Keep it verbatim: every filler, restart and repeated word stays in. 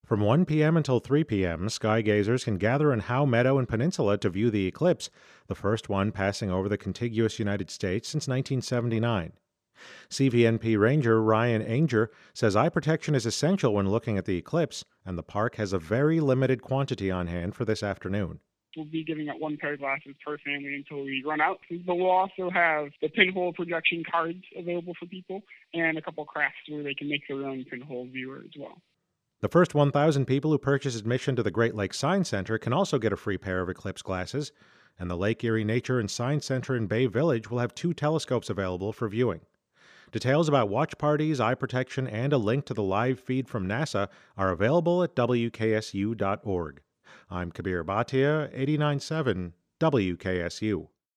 From one p m until three p m, sky gazers can gather in Howe Meadow and Peninsula to view the eclipse, the first one passing over the contiguous United States since nineteen seventy-nine. C V N P Ranger Ryan Ainger says eye protection is essential when looking at the eclipse, and the park has a very limited quantity on hand for this afternoon. We'll be giving out one pair of glasses per family until we run out. But we'll also have the pinhole projection cards available for people and a couple crafts where they can make their own pinhole viewer as well. The first one thousand people who purchase admission to the Great Lakes Science Center can also get a free pair of eclipse glasses, and the Lake Erie Nature and Science Center in Bay Village will have two telescopes available for viewing. Details about watch parties, eye protection, and a link to the live feed from NASA are available at W K S U dot org. I'm Kabir Bhatia, eighty-nine point seven W K S U.